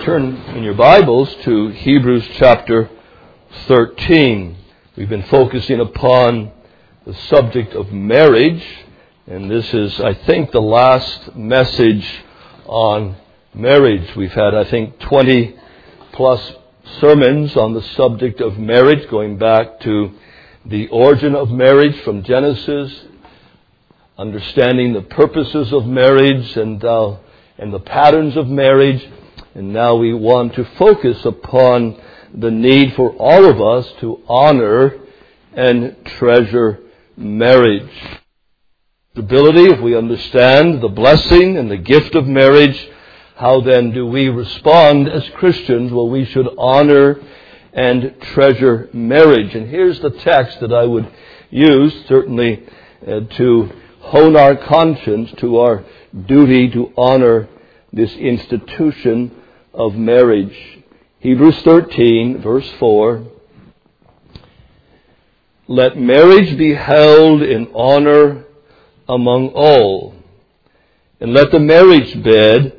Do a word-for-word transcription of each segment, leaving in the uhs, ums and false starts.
Turn in your Bibles to Hebrews chapter thirteen. We've been focusing upon the subject of marriage, and this is, I think, the last message on marriage. We've had, I think, twenty plus sermons on the subject of marriage, going back to the origin of marriage from Genesis, understanding the purposes of marriage and uh, and the patterns of marriage. And now we want to focus upon the need for all of us to honor and treasure marriage. Ability, if we understand the blessing and the gift of marriage, how then do we respond as Christians? Well, we should honor and treasure marriage. And here's the text that I would use, certainly uh, to hone our conscience to our duty to honor this institution of marriage. Hebrews thirteen, verse four. Let marriage be held in honor among all, and let the marriage bed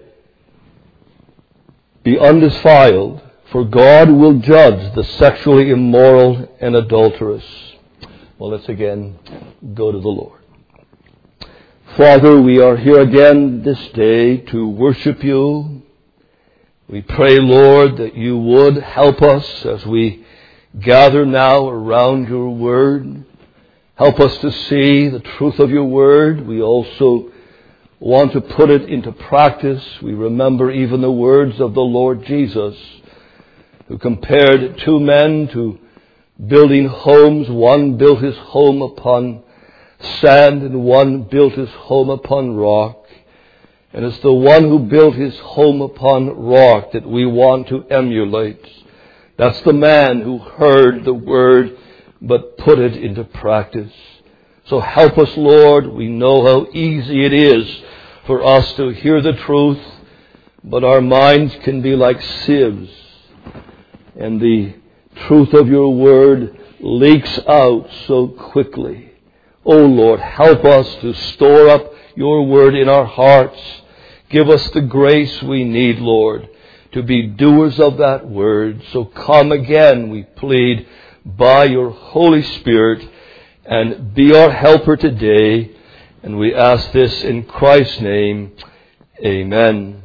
be undefiled, for God will judge the sexually immoral and adulterous. Well, let's again go to the Lord. Father, we are here again this day to worship you. We pray, Lord, that you would help us as we gather now around your word. Help us to see the truth of your word. We also want to put it into practice. We remember even the words of the Lord Jesus, who compared two men to building homes. One built his home upon sand and one built his home upon rock. And it's the one who built his home upon rock that we want to emulate. That's the man who heard the word but put it into practice. So help us, Lord. We know how easy it is for us to hear the truth, but our minds can be like sieves, and the truth of your word leaks out so quickly. Oh Lord, help us to store up your word in our hearts. Give us the grace we need, Lord, to be doers of that word. So come again, we plead, by your Holy Spirit, and be our helper today. And we ask this in Christ's name. Amen.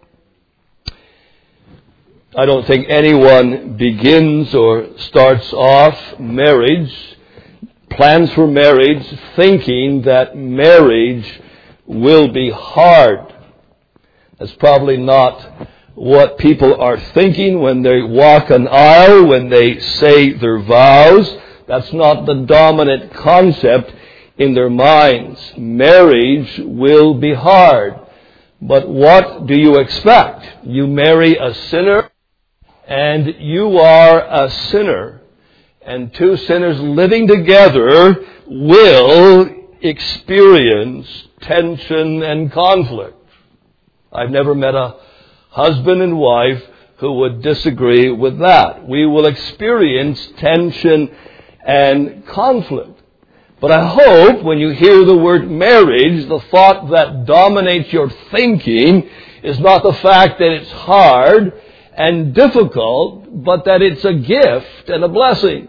I don't think anyone begins or starts off marriage, plans for marriage, thinking that marriage will be hard. That's probably not what people are thinking when they walk an aisle, when they say their vows. That's not the dominant concept in their minds. Marriage will be hard. But what do you expect? You marry a sinner, and you are a sinner. And two sinners living together will experience tension and conflict. I've never met a husband and wife who would disagree with that. We will experience tension and conflict. But I hope when you hear the word marriage, the thought that dominates your thinking is not the fact that it's hard and difficult, but that it's a gift and a blessing.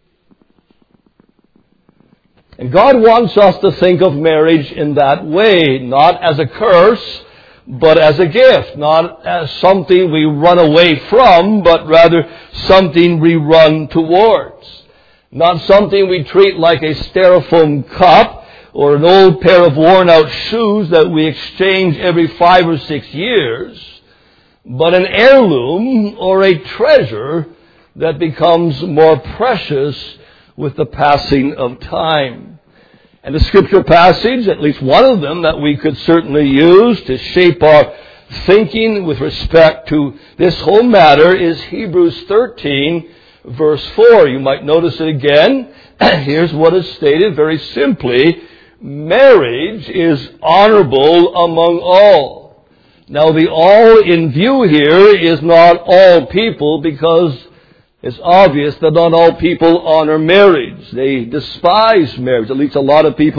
And God wants us to think of marriage in that way, not as a curse, but as a gift, not as something we run away from, but rather something we run towards. Not something we treat like a styrofoam cup or an old pair of worn-out shoes that we exchange every five or six years, but an heirloom or a treasure that becomes more precious with the passing of time. And the scripture passage, at least one of them that we could certainly use to shape our thinking with respect to this whole matter, is Hebrews thirteen, verse four. You might notice it again. Here's what is stated very simply. Marriage is honorable among all. Now the all in view here is not all people, because it's obvious that not all people honor marriage. They despise marriage. At least a lot of people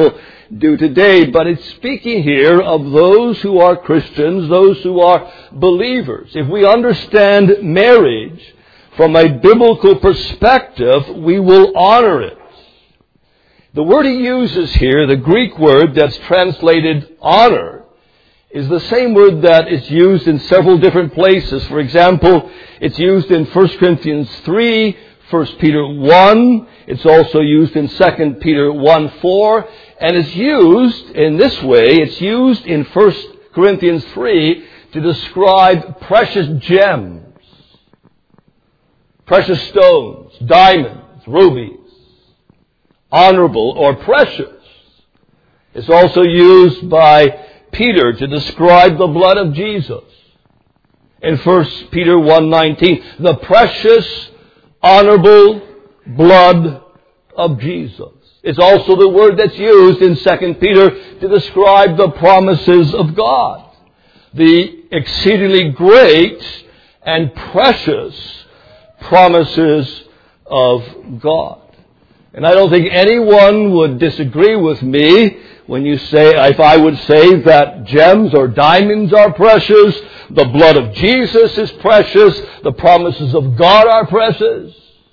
do today. But it's speaking here of those who are Christians, those who are believers. If we understand marriage from a biblical perspective, we will honor it. The word he uses here, the Greek word that's translated honor, is the same word that is used in several different places. For example, it's used in First Corinthians three, First Peter one. It's also used in Second Peter one four. And it's used in this way. It's used in First Corinthians three to describe precious gems, precious stones, diamonds, rubies, honorable or precious. It's also used by Peter to describe the blood of Jesus. In First Peter one nineteen, the precious, honorable blood of Jesus. It's also the word that's used in Second Peter to describe the promises of God. The exceedingly great and precious promises of God. And I don't think anyone would disagree with me when you say, if I would say that gems or diamonds are precious, the blood of Jesus is precious, the promises of God are precious.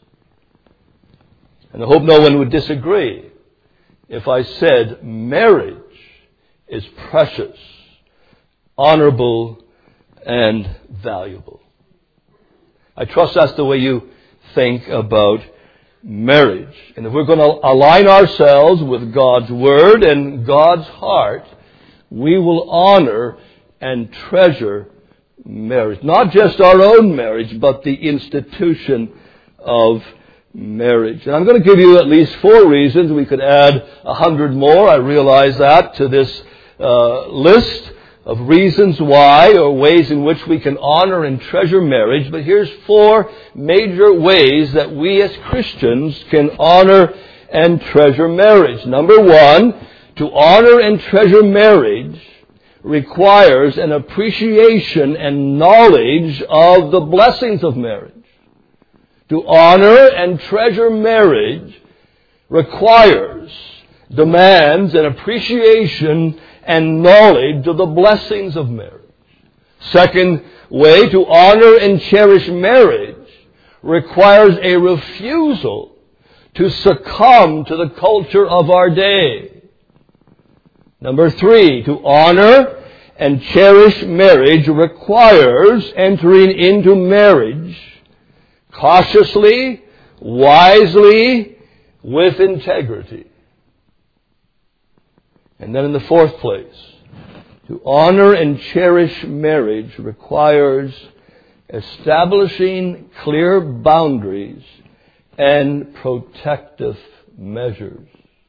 And I hope no one would disagree if I said marriage is precious, honorable, and valuable. I trust that's the way you think about marriage. And if we're going to align ourselves with God's Word and God's heart, we will honor and treasure marriage. Not just our own marriage, but the institution of marriage. And I'm going to give you at least four reasons. We could add a hundred more, I realize that, to this uh, list of reasons why or ways in which we can honor and treasure marriage. But here's four major ways that we as Christians can honor and treasure marriage. Number one, to honor and treasure marriage requires an appreciation and knowledge of the blessings of marriage. To honor and treasure marriage requires, demands an appreciation and knowledge of the blessings of marriage. Second way, to honor and cherish marriage requires a refusal to succumb to the culture of our day. Number three, to honor and cherish marriage requires entering into marriage cautiously, wisely, with integrity. And then in the fourth place, to honor and cherish marriage requires establishing clear boundaries and protective measures.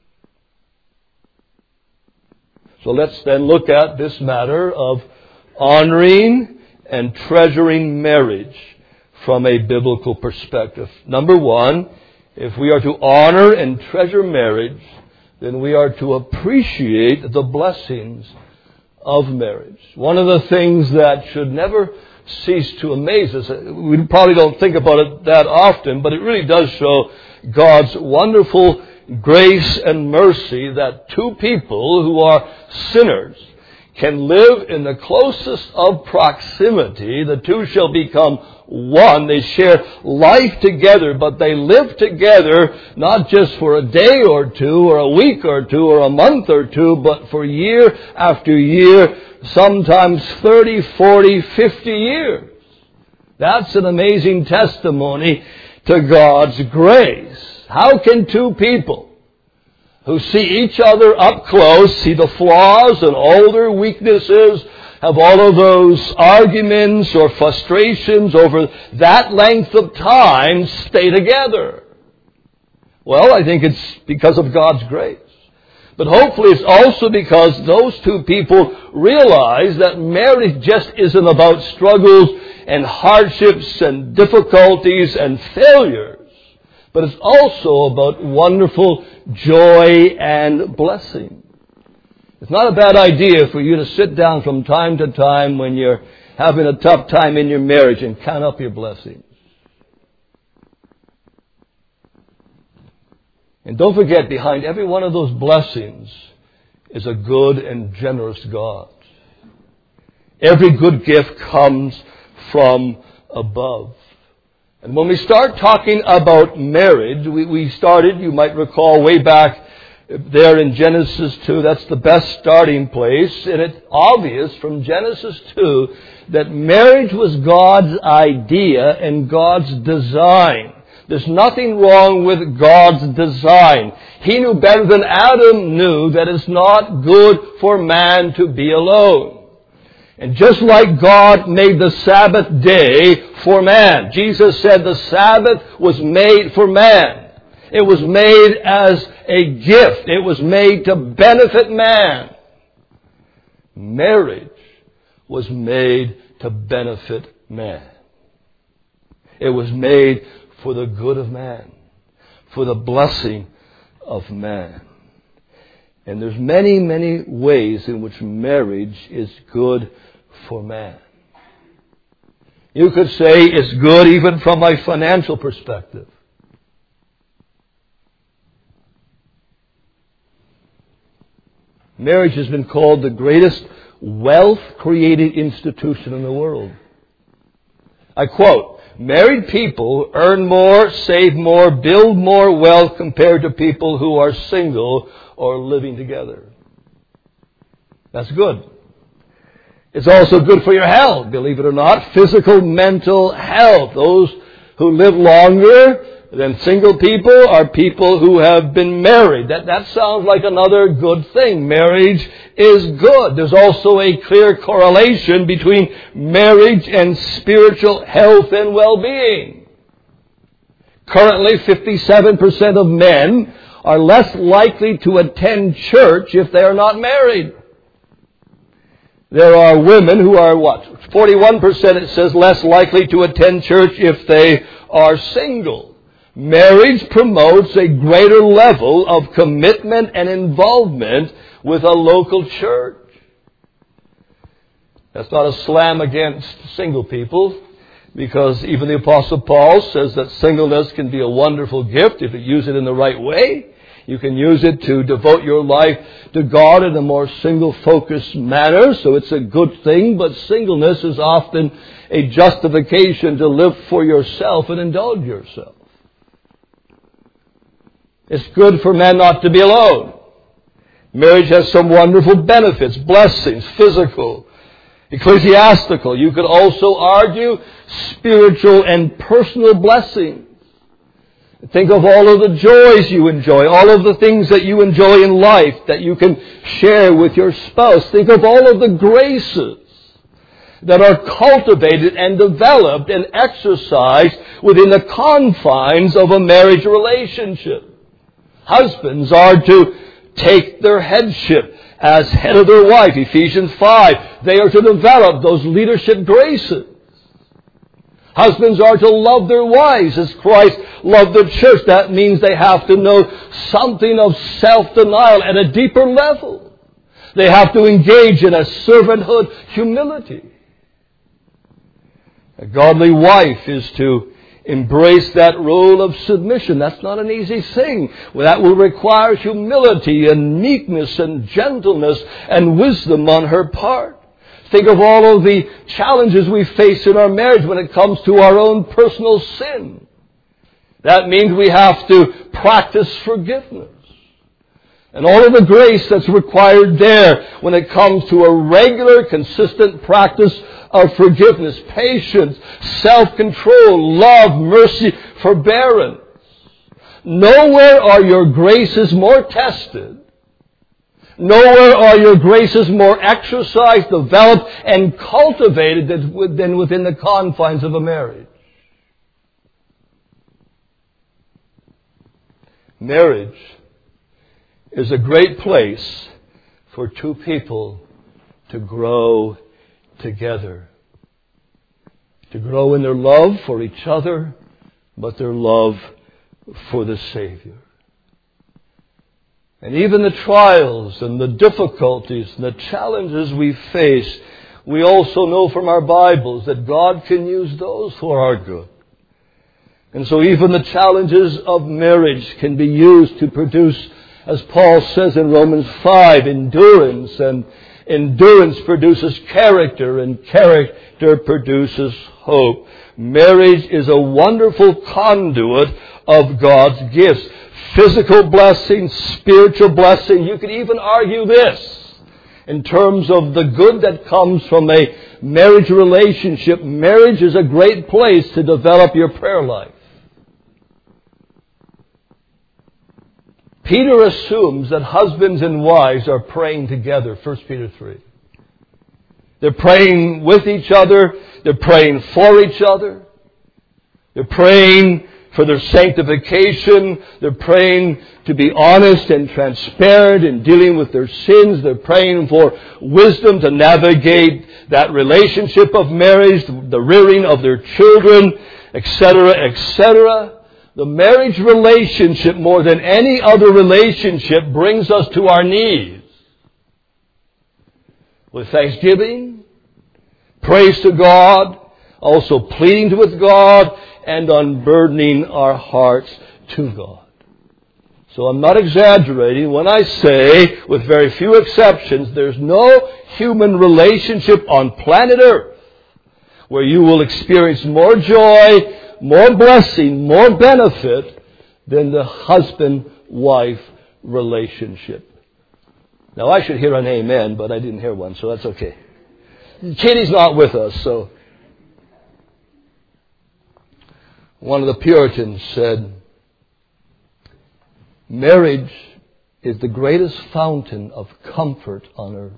So let's then look at this matter of honoring and treasuring marriage from a biblical perspective. Number one, if we are to honor and treasure marriage, then we are to appreciate the blessings of marriage. One of the things that should never cease to amaze us, we probably don't think about it that often, but it really does show God's wonderful grace and mercy that two people who are sinners can live in the closest of proximity. The two shall become one. They share life together, but they live together not just for a day or two, or a week or two, or a month or two, but for year after year, sometimes thirty, forty, fifty years. That's an amazing testimony to God's grace. How can two people who see each other up close, see the flaws and all their weaknesses, have all of those arguments or frustrations over that length of time, stay together? Well, I think it's because of God's grace. But hopefully it's also because those two people realize that marriage just isn't about struggles and hardships and difficulties and failures, but it's also about wonderful joy and blessing. It's not a bad idea for you to sit down from time to time when you're having a tough time in your marriage and count up your blessings. And don't forget, behind every one of those blessings is a good and generous God. Every good gift comes from above. And when we start talking about marriage, we, we started, you might recall, way back there in Genesis two. That's the best starting place. And it's obvious from Genesis two that marriage was God's idea and God's design. There's nothing wrong with God's design. He knew better than Adam knew that it's not good for man to be alone. And just like God made the Sabbath day for man, Jesus said the Sabbath was made for man. It was made as a gift. It was made to benefit man. Marriage was made to benefit man. It was made for the good of man, for the blessing of man. And there's many, many ways in which marriage is good for man. You could say it's good even from a financial perspective. Marriage has been called the greatest wealth-creating institution in the world. I quote, "Married people earn more, save more, build more wealth compared to people who are single or living together." That's good. It's also good for your health, believe it or not. Physical, mental health. Those who live longer than single people are people who have been married. That, that sounds like another good thing. Marriage is good. There's also a clear correlation between marriage and spiritual health and well-being. Currently, fifty-seven percent of men are less likely to attend church if they are not married. There are women who are, what, forty-one percent it says less likely to attend church if they are single. Marriage promotes a greater level of commitment and involvement with a local church. That's not a slam against single people, because even the Apostle Paul says that singleness can be a wonderful gift if you use it in the right way. You can use it to devote your life to God in a more single-focused manner, so it's a good thing, but singleness is often a justification to live for yourself and indulge yourself. It's good for men not to be alone. Marriage has some wonderful benefits, blessings, physical, ecclesiastical. You could also argue spiritual and personal blessings. Think of all of the joys you enjoy, all of the things that you enjoy in life that you can share with your spouse. Think of all of the graces that are cultivated and developed and exercised within the confines of a marriage relationship. Husbands are to take their headship as head of their wife, Ephesians five. They are to develop those leadership graces. Husbands are to love their wives as Christ loved the church. That means they have to know something of self-denial at a deeper level. They have to engage in a servanthood humility. A godly wife is to embrace that role of submission. That's not an easy thing. That will require humility and meekness and gentleness and wisdom on her part. Think of all of the challenges we face in our marriage when it comes to our own personal sin. That means we have to practice forgiveness. And all of the grace that's required there when it comes to a regular, consistent practice of forgiveness, patience, self-control, love, mercy, forbearance. Nowhere are your graces more tested. Nowhere are your graces more exercised, developed, and cultivated than within the confines of a marriage. Marriage is a great place for two people to grow together. To grow in their love for each other, but their love for the Savior. And even the trials and the difficulties and the challenges we face, we also know from our Bibles that God can use those for our good. And so even the challenges of marriage can be used to produce As Paul says in Romans five, endurance, and endurance produces character, and character produces hope. Marriage is a wonderful conduit of God's gifts. Physical blessing, spiritual blessing. You could even argue this in terms of the good that comes from a marriage relationship. Marriage is a great place to develop your prayer life. Peter assumes that husbands and wives are praying together, First Peter three. They're praying with each other. They're praying for each other. They're praying for their sanctification. They're praying to be honest and transparent in dealing with their sins. They're praying for wisdom to navigate that relationship of marriage, the rearing of their children, et cetera, et cetera. The marriage relationship, more than any other relationship, brings us to our knees with thanksgiving, praise to God, also pleading with God, and unburdening our hearts to God. So I'm not exaggerating when I say, with very few exceptions, there's no human relationship on planet Earth where you will experience more joy, more blessing, more benefit than the husband-wife relationship. Now, I should hear an amen, but I didn't hear one, so that's okay. Katie's not with us, so. One of the Puritans said, marriage is the greatest fountain of comfort on earth.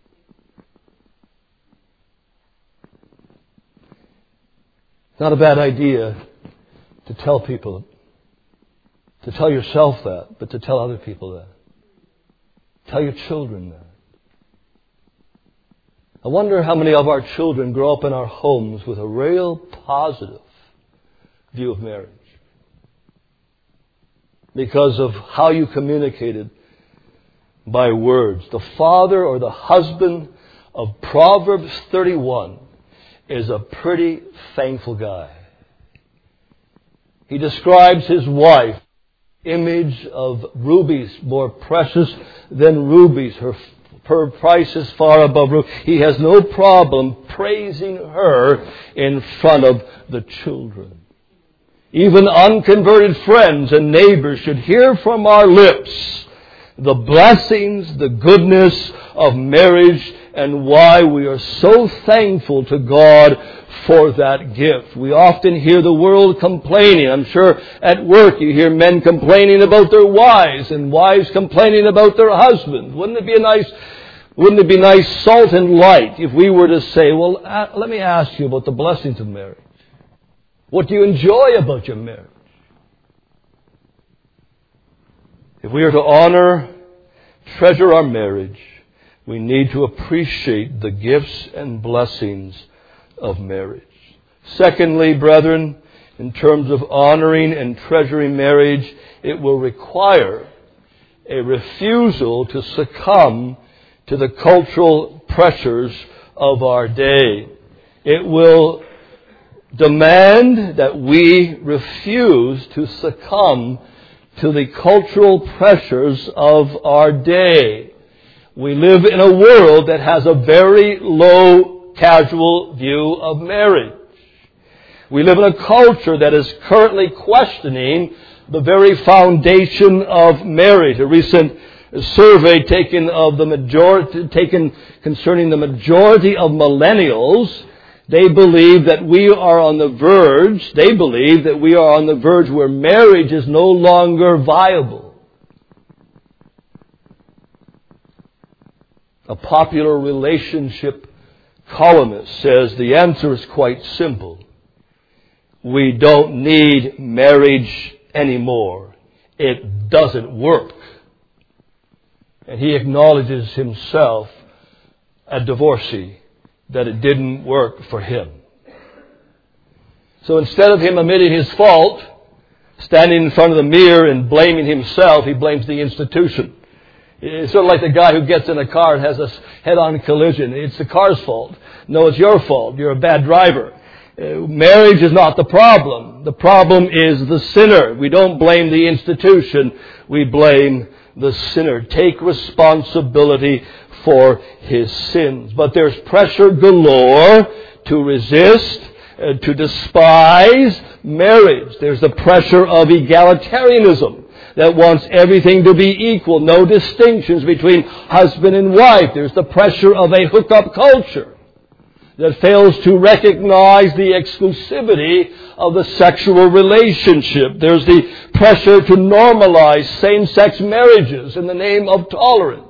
Not a bad idea to tell people, to tell yourself that, but to tell other people that. Tell your children that. I wonder how many of our children grow up in our homes with a real positive view of marriage because of how you communicated by words. The father or the husband of Proverbs thirty-one is a pretty thankful guy. He describes his wife, image of rubies, more precious than rubies. Her, her price is far above rubies. He has no problem praising her in front of the children. Even unconverted friends and neighbors should hear from our lips the blessings, the goodness of marriage, and why we are so thankful to God for that gift. We often hear the world complaining. I'm sure at work you hear men complaining about their wives and wives complaining about their husbands. Wouldn't it be a nice, wouldn't it be nice salt and light if we were to say, well, uh, let me ask you about the blessings of marriage. What do you enjoy about your marriage? If we are to honor, treasure our marriage, we need to appreciate the gifts and blessings of marriage. Secondly, brethren, in terms of honoring and treasuring marriage, it will require a refusal to succumb to the cultural pressures of our day. It will demand that we refuse to succumb to the cultural pressures of our day. We live in a world that has a very low casual view of marriage. We live in a culture that is currently questioning the very foundation of marriage. A recent survey taken of the majority, taken concerning the majority of millennials, they believe that we are on the verge, they believe that we are on the verge where marriage is no longer viable. A popular relationship columnist says the answer is quite simple. We don't need marriage anymore. It doesn't work. And he acknowledges himself a divorcee, that it didn't work for him. So instead of him admitting his fault, standing in front of the mirror and blaming himself, he blames the institution. It's sort of like the guy who gets in a car and has a head-on collision. It's the car's fault. No, it's your fault. You're a bad driver. Uh, marriage is not the problem. The problem is the sinner. We don't blame the institution. We blame the sinner take responsibility for his sins. But there's pressure galore to resist, uh, to despise marriage. There's the pressure of egalitarianism that wants everything to be equal, no distinctions between husband and wife. There's the pressure of a hookup culture that fails to recognize the exclusivity of the sexual relationship. There's the pressure to normalize same-sex marriages in the name of tolerance.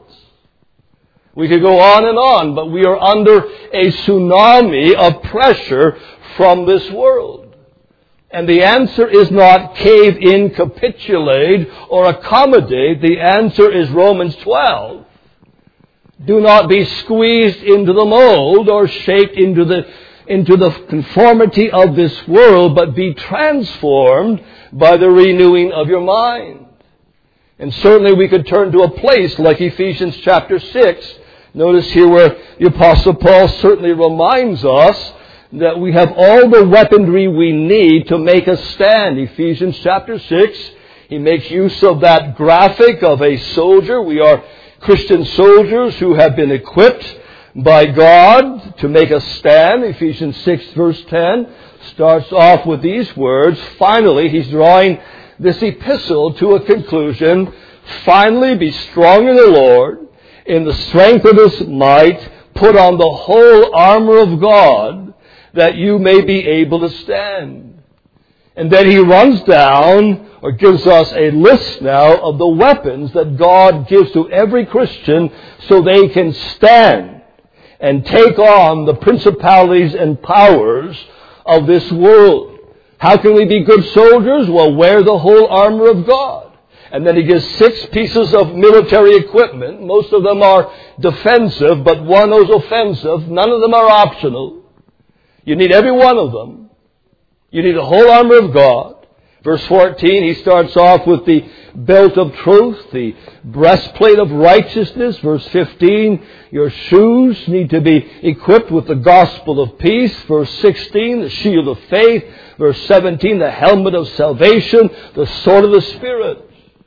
We could go on and on, but we are under a tsunami of pressure from this world. And the answer is not cave in, capitulate, or accommodate. The answer is Romans twelve. Do not be squeezed into the mold or shaped into the, into the conformity of this world, but be transformed by the renewing of your mind. And certainly we could turn to a place like Ephesians chapter six. Notice here where the Apostle Paul certainly reminds us that we have all the weaponry we need to make a stand. Ephesians chapter six, he makes use of that graphic of a soldier. We are Christian soldiers who have been equipped by God to make a stand. Ephesians six verse ten starts off with these words. Finally, he's drawing this epistle to a conclusion. Finally, be strong in the Lord, in the strength of His might, put on the whole armor of God, that you may be able to stand. And then he runs down, or gives us a list now of the weapons that God gives to every Christian so they can stand and take on the principalities and powers of this world. How can we be good soldiers? Well, wear the whole armor of God. And then he gives six pieces of military equipment. Most of them are defensive, but one is offensive. None of them are optional. You need every one of them. You need the whole armor of God. Verse fourteen, he starts off with the belt of truth, the breastplate of righteousness. Verse fifteen, your shoes need to be equipped with the gospel of peace. Verse sixteen, the shield of faith. Verse seventeen, the helmet of salvation, the sword of the Spirit.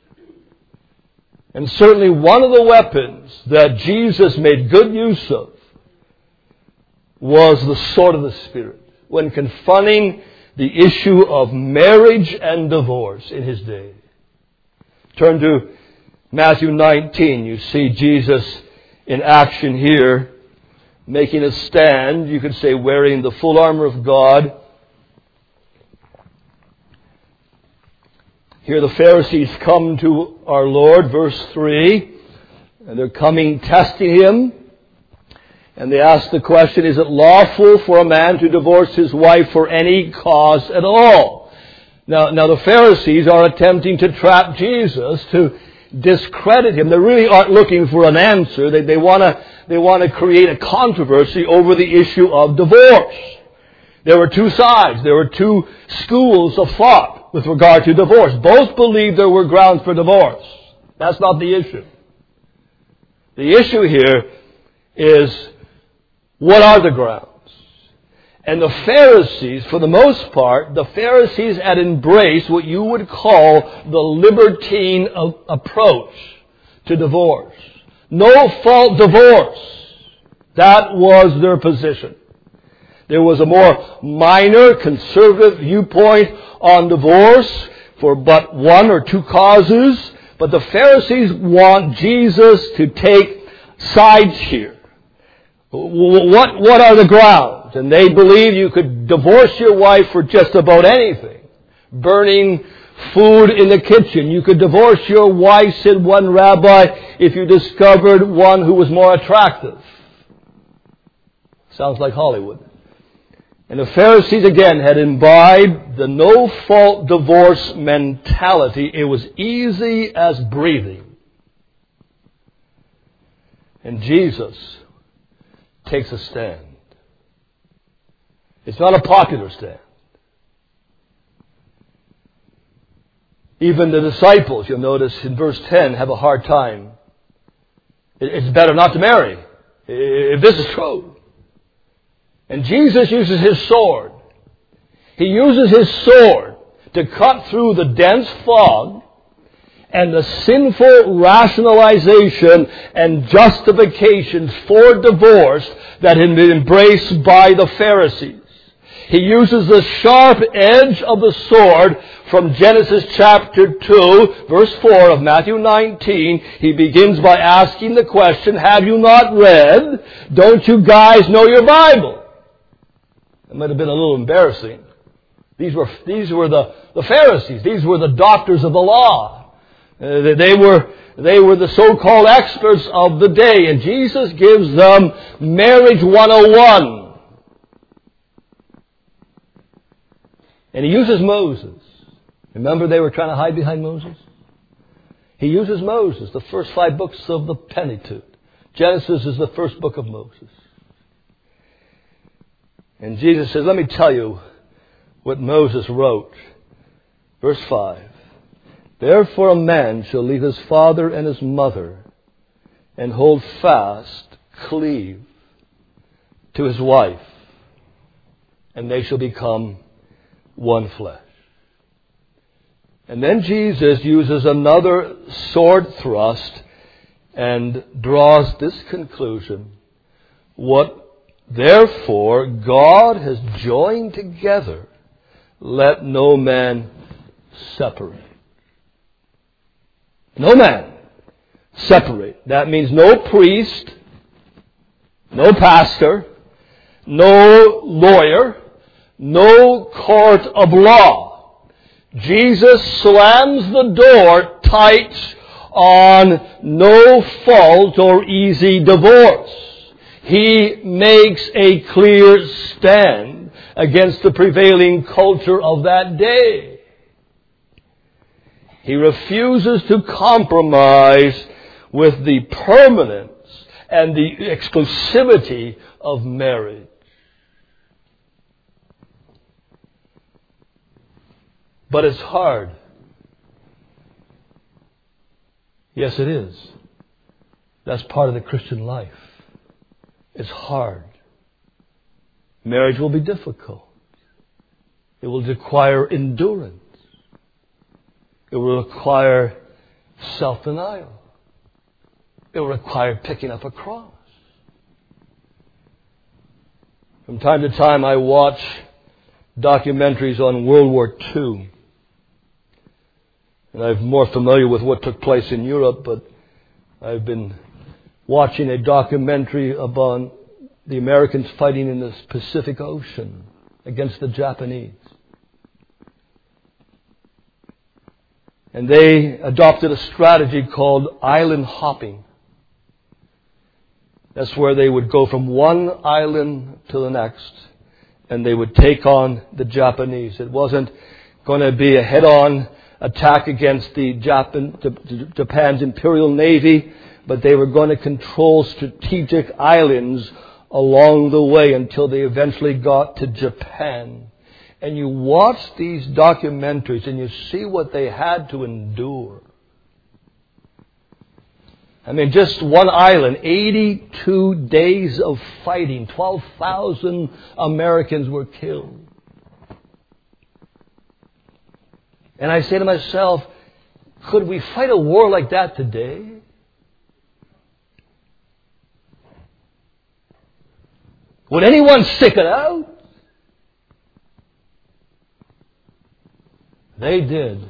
And certainly one of the weapons that Jesus made good use of was the sword of the Spirit when confronting the issue of marriage and divorce in his day. Turn to Matthew nineteen. You see Jesus in action here, making a stand. You could say wearing the full armor of God. Here the Pharisees come to our Lord, verse three, and they're coming testing Him. And they ask the question, is it lawful for a man to divorce his wife for any cause at all? Now, now the Pharisees are attempting to trap Jesus, to discredit Him. They really aren't looking for an answer. They, they want to they want to create a controversy over the issue of divorce. There were two sides. There were two schools of thought with regard to divorce. Both believed there were grounds for divorce. That's not the issue. The issue here is, what are the grounds? And the Pharisees, for the most part, the Pharisees had embraced what you would call the libertine approach to divorce. No fault divorce. That was their position. There was a more minor conservative viewpoint on divorce for but one or two causes. But the Pharisees want Jesus to take sides here. What, what are the grounds? And they believe you could divorce your wife for just about anything. Burning food in the kitchen. You could divorce your wife, said one rabbi, if you discovered one who was more attractive. Sounds like Hollywood. And the Pharisees again had imbibed the no-fault divorce mentality. It was easy as breathing. And Jesus takes a stand. It's not a popular stand. Even the disciples, you'll notice in verse ten, have a hard time. It's better not to marry, if this is true. And Jesus uses His sword. He uses His sword to cut through the dense fog and the sinful rationalization and justifications for divorce that had been embraced by the Pharisees. He uses the sharp edge of the sword from Genesis chapter two, verse four of Matthew nineteen. He begins by asking the question, have you not read? Don't you guys know your Bible? It might have been a little embarrassing. These were, these were the, the Pharisees. These were the doctors of the law. Uh, they were, they were the so-called experts of the day. And Jesus gives them marriage one oh one. And he uses Moses. Remember they were trying to hide behind Moses? He uses Moses, the first five books of the Pentateuch. Genesis is the first book of Moses. And Jesus says, let me tell you what Moses wrote. Verse five. Therefore a man shall leave his father and his mother and hold fast, cleave to his wife, and they shall become one flesh. And then Jesus uses another sword thrust and draws this conclusion. What therefore God has joined together, let no man separate. No man separate. That means no priest, no pastor, no lawyer, no court of law. Jesus slams the door tight on no fault or easy divorce. He makes a clear stand against the prevailing culture of that day. He refuses to compromise with the permanence and the exclusivity of marriage. But it's hard. Yes, it is. That's part of the Christian life. It's hard. Marriage will be difficult. It will require endurance. It will require self-denial. It will require picking up a cross. From time to time I watch documentaries on World War Two. And I'm more familiar with what took place in Europe, but I've been watching a documentary about the Americans fighting in the Pacific Ocean against the Japanese. And they adopted a strategy called island hopping. That's where they would go from one island to the next, and they would take on the Japanese. It wasn't going to be a head-on attack against the Japan, Japan's Imperial Navy, but they were going to control strategic islands along the way until they eventually got to Japan. And you watch these documentaries and you see what they had to endure. I mean, just one island, eighty-two days of fighting, twelve thousand Americans were killed. And I say to myself, could we fight a war like that today? Would anyone stick it out? They did.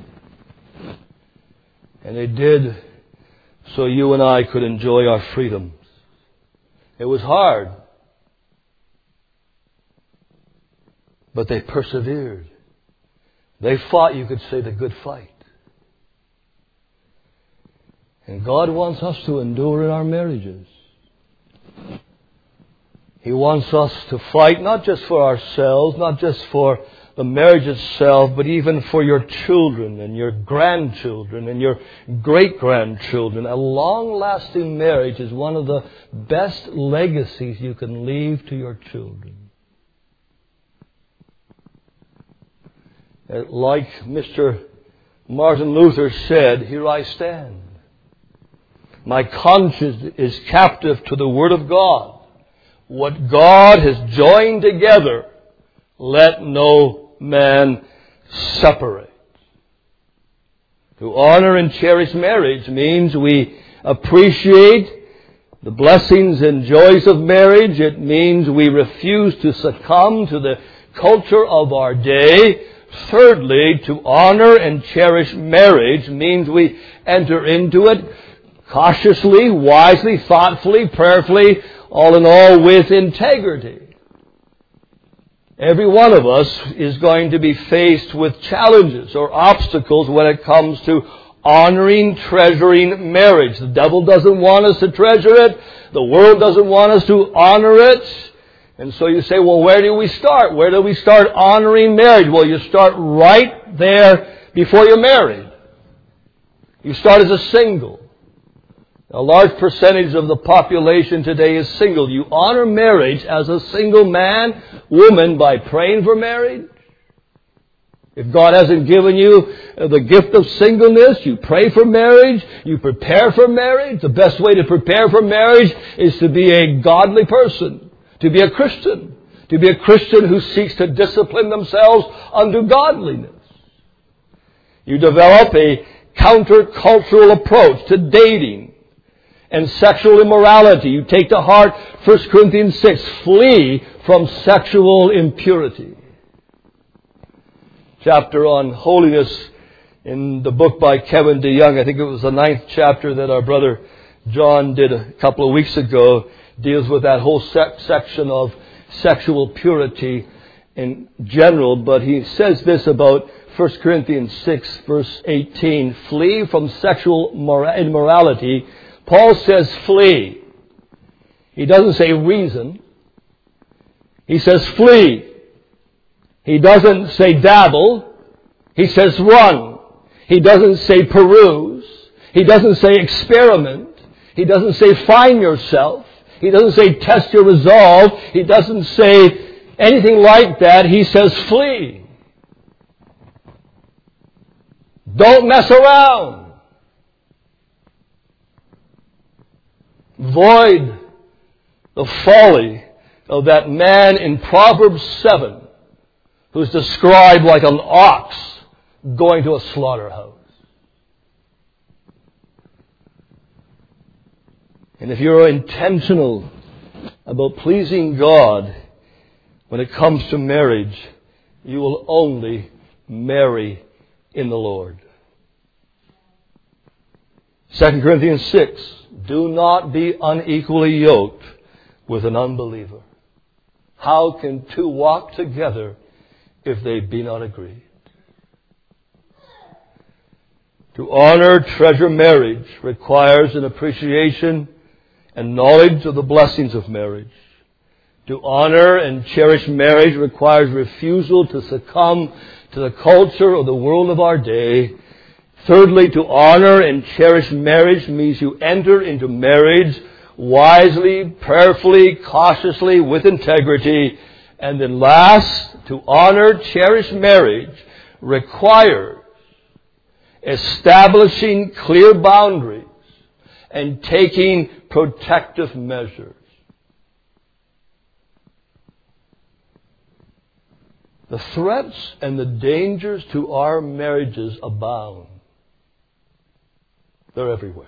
And they did so you and I could enjoy our freedoms. It was hard. But they persevered. They fought, you could say, the good fight. And God wants us to endure in our marriages. He wants us to fight not just for ourselves, not just for the marriage itself, but even for your children and your grandchildren and your great-grandchildren. A long-lasting marriage is one of the best legacies you can leave to your children. Like Mister Martin Luther said, here I stand. My conscience is captive to the Word of God. What God has joined together, let no man separate. To honor and cherish marriage means we appreciate the blessings and joys of marriage. It means we refuse to succumb to the culture of our day. Thirdly, to honor and cherish marriage means we enter into it cautiously, wisely, thoughtfully, prayerfully, all in all with integrity. Every one of us is going to be faced with challenges or obstacles when it comes to honoring, treasuring marriage. The devil doesn't want us to treasure it. The world doesn't want us to honor it. And so you say, well, where do we start? Where do we start honoring marriage? Well, you start right there before you're married. You start as a single. A large percentage of the population today is single. You honor marriage as a single man, woman, by praying for marriage. If God hasn't given you the gift of singleness, you pray for marriage, you prepare for marriage. The best way to prepare for marriage is to be a godly person, to be a Christian, to be a Christian who seeks to discipline themselves unto godliness. You develop a countercultural approach to dating and sexual immorality. You take to heart First Corinthians six, flee from sexual impurity. Chapter on holiness in the book by Kevin DeYoung, I think it was the ninth chapter that our brother John did a couple of weeks ago, deals with that whole sec- section of sexual purity in general. But he says this about First Corinthians six, verse eighteen, flee from sexual mora- immorality. Paul says flee. He doesn't say reason. He says flee. He doesn't say dabble. He says run. He doesn't say peruse. He doesn't say experiment. He doesn't say find yourself. He doesn't say test your resolve. He doesn't say anything like that. He says flee. Don't mess around. Avoid the folly of that man in Proverbs seven who's described like an ox going to a slaughterhouse. And if you're intentional about pleasing God when it comes to marriage, you will only marry in the Lord. Second Corinthians six, do not be unequally yoked with an unbeliever. How can two walk together if they be not agreed? To honor, treasure marriage requires an appreciation and knowledge of the blessings of marriage. To honor and cherish marriage requires refusal to succumb to the culture of the world of our day. Thirdly, to honor and cherish marriage means you enter into marriage wisely, prayerfully, cautiously, with integrity. And then last, to honor, cherish marriage requires establishing clear boundaries and taking protective measures. The threats and the dangers to our marriages abound. They're everywhere.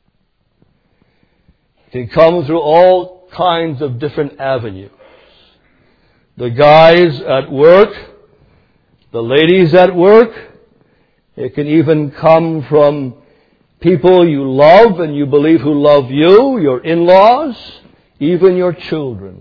It can come through all kinds of different avenues. The guys at work, the ladies at work. It can even come from people you love and you believe who love you, your in-laws, even your children.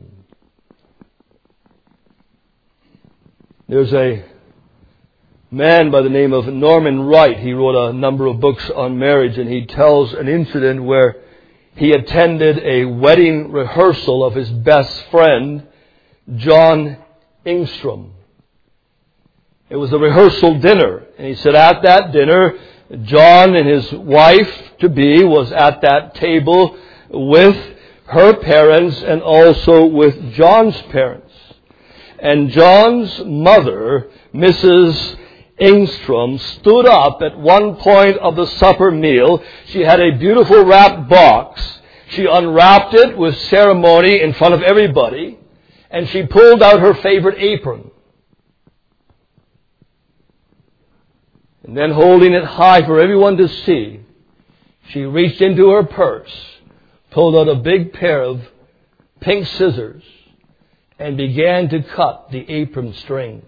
There's a man by the name of Norman Wright. He wrote a number of books on marriage, and he tells an incident where he attended a wedding rehearsal of his best friend, John Engstrom. It was a rehearsal dinner, and he said at that dinner, John and his wife-to-be was at that table with her parents and also with John's parents. And John's mother, Missus Engstrom, stood up at one point of the supper meal. She had a beautiful wrapped box. She unwrapped it with ceremony in front of everybody, and she pulled out her favorite apron. And then holding it high for everyone to see, she reached into her purse, pulled out a big pair of pink scissors, and began to cut the apron strings.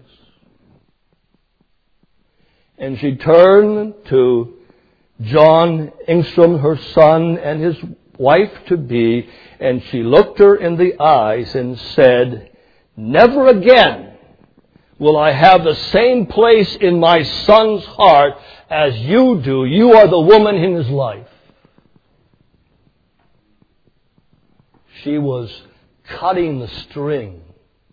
And she turned to John Engstrom, her son, and his wife-to-be, and she looked her in the eyes and said, "Never again will I have the same place in my son's heart as you do. You are the woman in his life." She was cutting the string,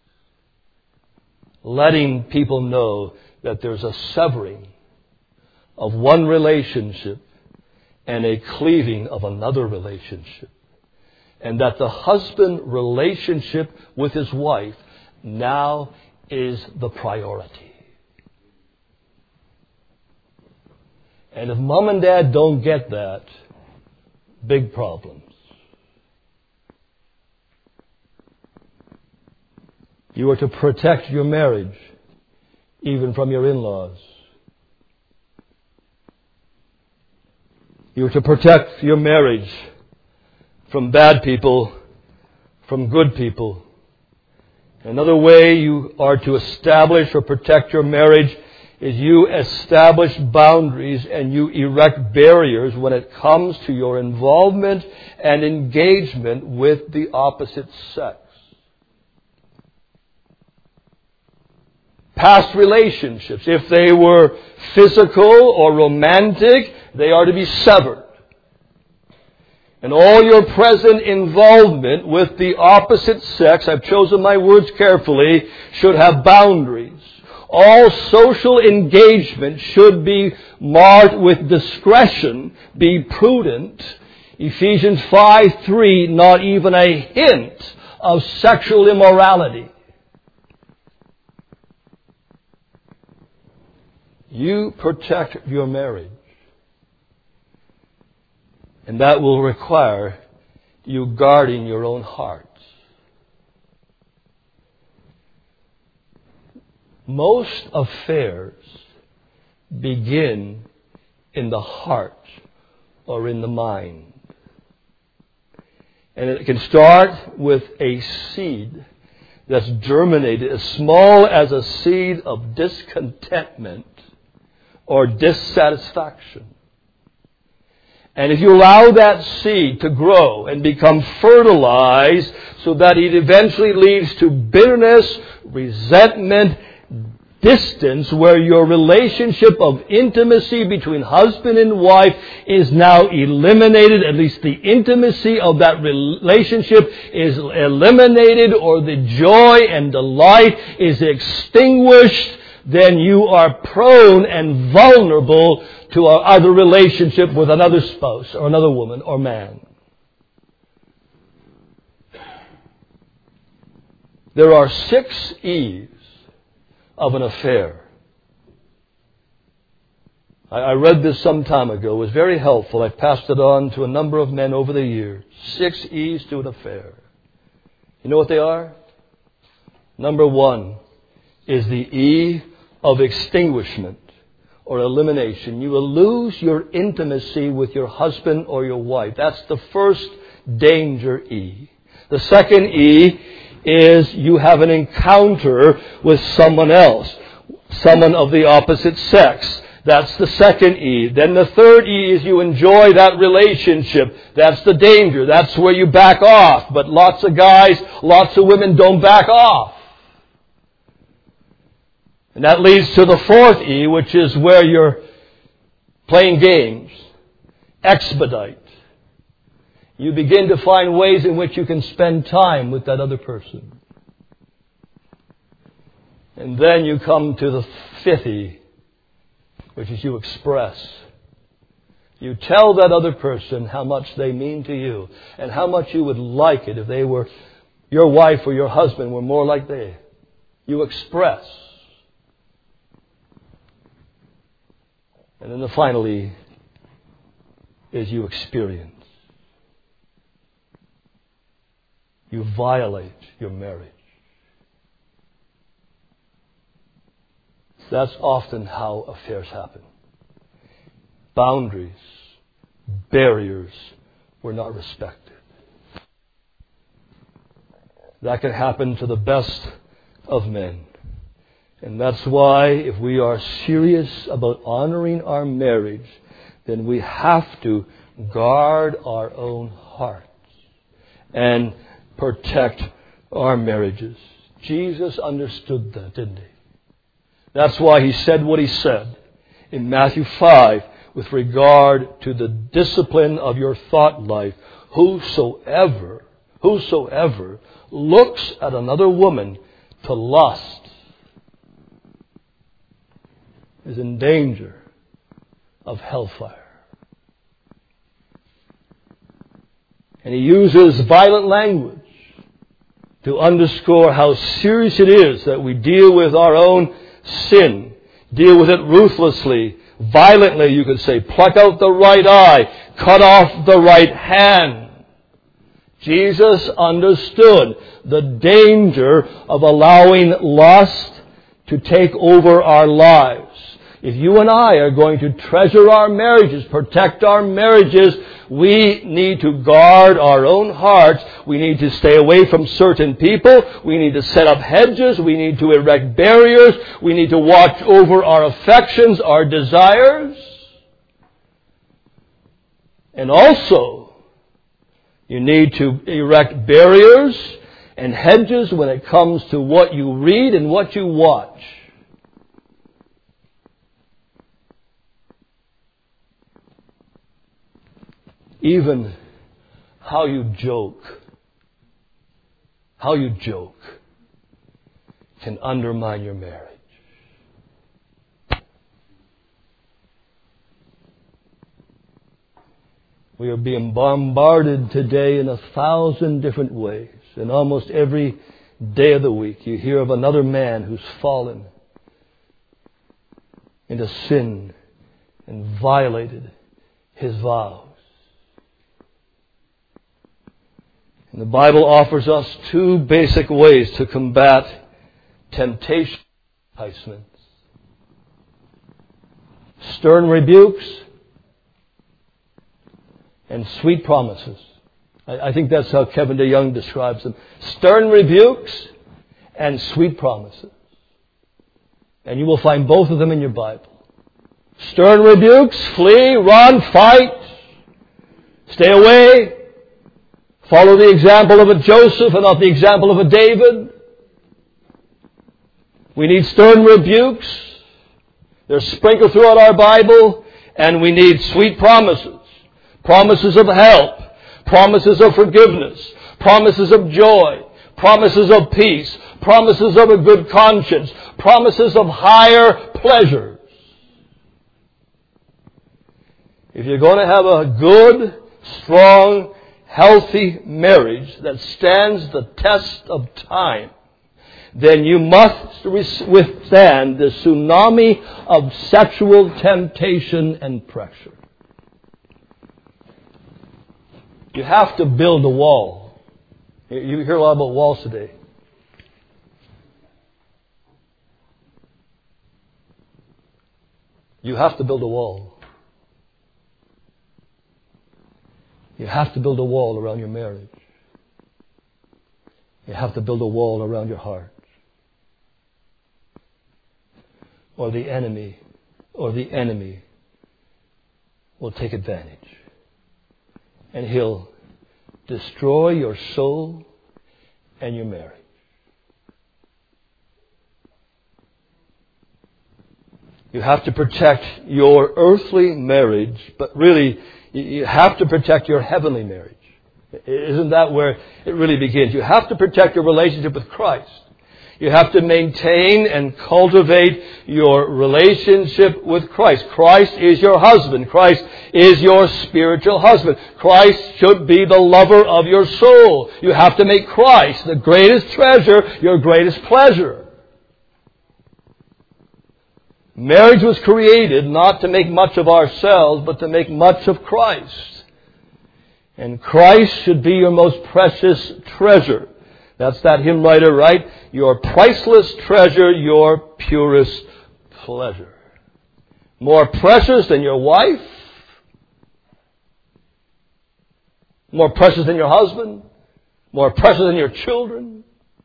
letting people know that there's a severing of one relationship and a cleaving of another relationship. And that the husband relationship with his wife now is the priority. And if mom and dad don't get that, big problems. You are to protect your marriage, even from your in-laws. You are to protect your marriage from bad people, from good people. Another way you are to establish or protect your marriage is you establish boundaries and you erect barriers when it comes to your involvement and engagement with the opposite sex. Past relationships, if they were physical or romantic, they are to be severed. And all your present involvement with the opposite sex, I've chosen my words carefully, should have boundaries. All social engagement should be marked with discretion, be prudent. Ephesians five three, not even a hint of sexual immorality. You protect your marriage. And that will require you guarding your own hearts. Most affairs begin in the heart or in the mind. And it can start with a seed that's germinated as small as a seed of discontentment or dissatisfaction. And if you allow that seed to grow and become fertilized so that it eventually leads to bitterness, resentment, distance, where your relationship of intimacy between husband and wife is now eliminated, at least the intimacy of that relationship is eliminated, or the joy and delight is extinguished, then you are prone and vulnerable to either relationship with another spouse or another woman or man. There are six E's of an affair. I, I read this some time ago. It was very helpful. I've passed it on to a number of men over the years. Six E's to an affair. You know what they are? Number one is the E of extinguishment or elimination. You will lose your intimacy with your husband or your wife. That's the first danger E. The second E is you have an encounter with someone else, someone of the opposite sex. That's the second E. Then the third E is you enjoy that relationship. That's the danger. That's where you back off. But lots of guys, lots of women don't back off. And that leads to the fourth E, which is where you're playing games. Expedite. You begin to find ways in which you can spend time with that other person. And then you come to the fifth E, which is you express. You tell that other person how much they mean to you and how much you would like it if they were, your wife or your husband were more like they. You express. And then the final E is you experience. You violate your marriage. That's often how affairs happen. boundaries, barriers were not respected. That can happen to the best of men. And that's why if we are serious about honoring our marriage, then we have to guard our own hearts and protect our marriages. Jesus understood that, didn't he? That's why he said what he said in Matthew five with regard to the discipline of your thought life. Whosoever, whosoever looks at another woman to lust is in danger of hellfire. And he uses violent language to underscore how serious it is that we deal with our own sin, deal with it ruthlessly, violently, you could say, pluck out the right eye, cut off the right hand. Jesus understood the danger of allowing lust to take over our lives. If you and I are going to treasure our marriages, protect our marriages, we need to guard our own hearts. We need to stay away from certain people. We need to set up hedges. We need to erect barriers. We need to watch over our affections, our desires. And also, you need to erect barriers and hedges when it comes to what you read and what you watch. Even how you joke, how you joke can undermine your marriage. We are being bombarded today in a thousand different ways. And almost every day of the week you hear of another man who's fallen into sin and violated his vows. And the Bible offers us two basic ways to combat temptation and enticements. Stern rebukes and sweet promises. I, I think that's how Kevin DeYoung describes them. Stern rebukes and sweet promises. And you will find both of them in your Bible. Stern rebukes, flee, run, fight, stay away. Follow the example of a Joseph and not the example of a David. We need stern rebukes. They're sprinkled throughout our Bible. And we need sweet promises. Promises of help. Promises of forgiveness. Promises of joy. Promises of peace. Promises of a good conscience. Promises of higher pleasures. If you're going to have a good, strong, healthy marriage that stands the test of time, then you must withstand the tsunami of sexual temptation and pressure. You have to build a wall. You hear a lot about walls today. You have to build a wall. You have to build a wall around your marriage. You have to build a wall around your heart. Or the enemy, or the enemy will take advantage. And he'll destroy your soul and your marriage. You have to protect your earthly marriage, but really, you have to protect your heavenly marriage. Isn't that where it really begins? You have to protect your relationship with Christ. You have to maintain and cultivate your relationship with Christ. Christ is your husband. Christ is your spiritual husband. Christ should be the lover of your soul. You have to make Christ the greatest treasure, your greatest pleasure. Marriage was created not to make much of ourselves, but to make much of Christ. And Christ should be your most precious treasure. That's that hymn writer, right? Your priceless treasure, your purest pleasure. More precious than your wife, More precious than your husband? More precious than your children?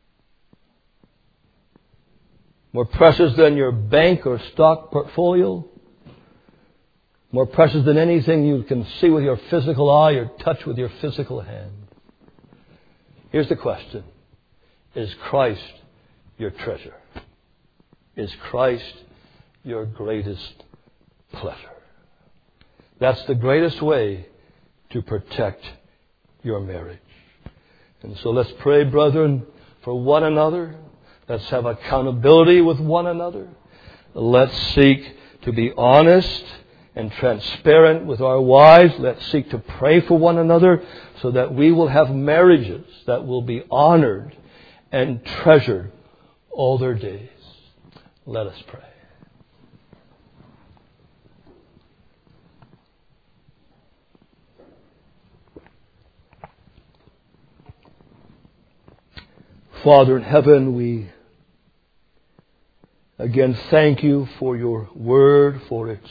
More precious than your bank or stock portfolio? More precious than anything you can see with your physical eye or touch with your physical hand? Here's the question. Is Christ your treasure? Is Christ your greatest pleasure? That's the greatest way to protect your marriage. And so let's pray, brethren, for one another. Let's have accountability with one another. Let's seek to be honest and transparent with our wives. Let's seek to pray for one another so that we will have marriages that will be honored and treasured all their days. Let us pray. Father in heaven, we again thank you for your word, for its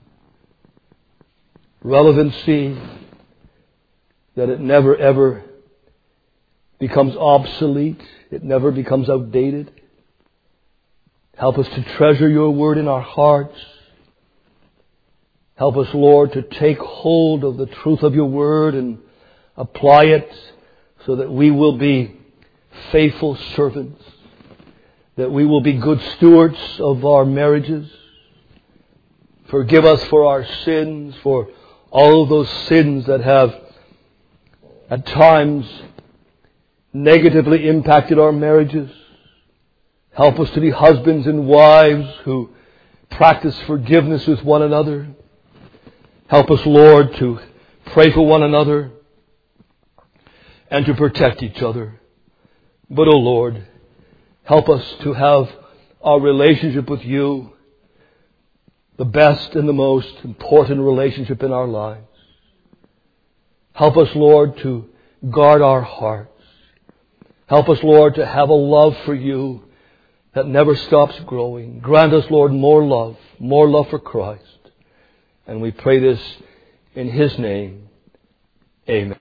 relevancy, that it never ever becomes obsolete. It never becomes outdated. Help us to treasure your word in our hearts. Help us, Lord, to take hold of the truth of your word and apply it so that we will be faithful servants, that we will be good stewards of our marriages. Forgive us for our sins, for all of those sins that have at times negatively impacted our marriages. Help us to be husbands and wives who practice forgiveness with one another. Help us, Lord, to pray for one another and to protect each other. But, oh Lord, help us to have our relationship with you the best and the most important relationship in our lives. Help us, Lord, to guard our hearts. Help us, Lord, to have a love for you that never stops growing. Grant us, Lord, more love, more love for Christ. And we pray this in His name. Amen.